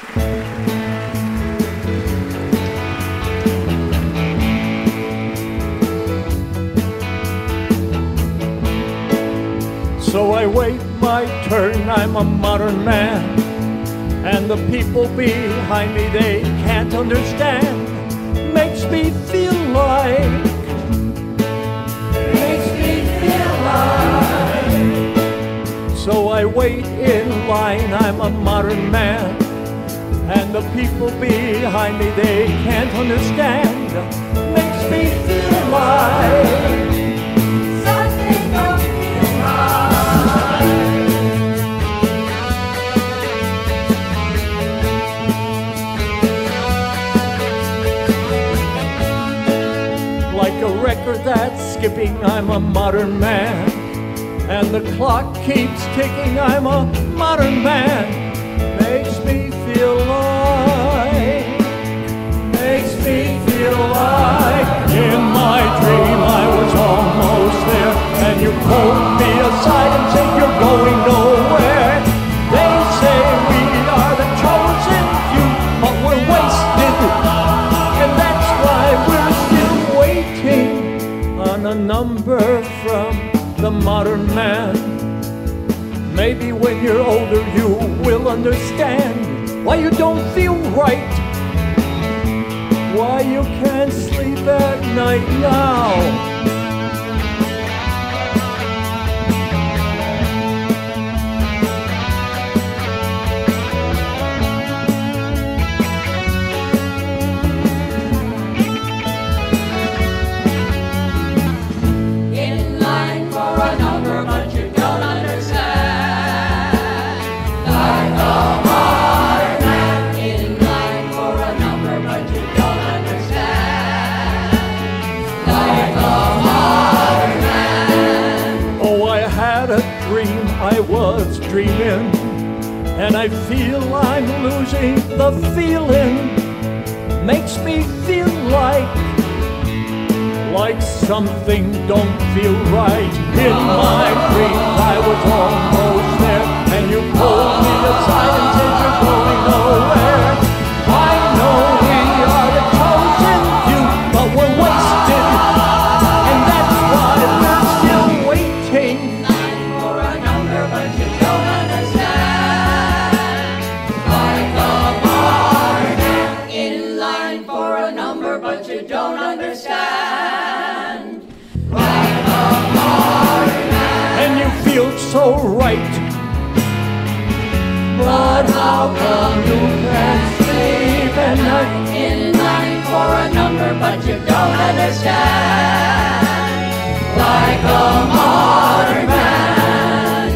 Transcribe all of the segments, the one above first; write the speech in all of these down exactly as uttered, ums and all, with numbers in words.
So I wait my turn, I'm a modern man, and the people behind me, they can't understand. Makes me feel like, makes me feel like. So I wait in line, I'm a modern man, and the people behind me, they can't understand. Makes me feel like something don't feel right. Like a record that's skipping, I'm a modern man, and the clock keeps ticking, I'm a modern man. Makes me feel like, makes me feel like in my dream I was almost there, and you pulled me aside and said you're going nowhere. They say we are the chosen few, but we're wasted, and that's why we're still waiting on a number from the modern man. Maybe when you're older you will understand why you don't feel right, why you can't sleep at night now. In line for a number, but you don't understand. Like a modern man. In line for a number, but you don't understand. Like a modern man. Oh, I had a dream, I was dreaming, and I feel I'm losing the feeling. Makes me feel like, like something don't feel right. In my dream I was almost there, and you pulled me aside and said you're going nowhere. I know we are the chosen few, but we're wasted, and that's why we're still waiting. Line for a number, but you don't understand. Like a modern man. In line for a number, but you don't understand. Like a modern man. And you feel so right, but how come you can't sleep at night? In line for a number, but you don't understand. Like a modern man.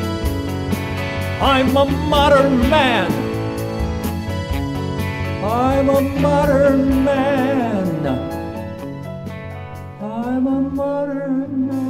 I'm a modern man. I'm a modern man. I'm a modern man.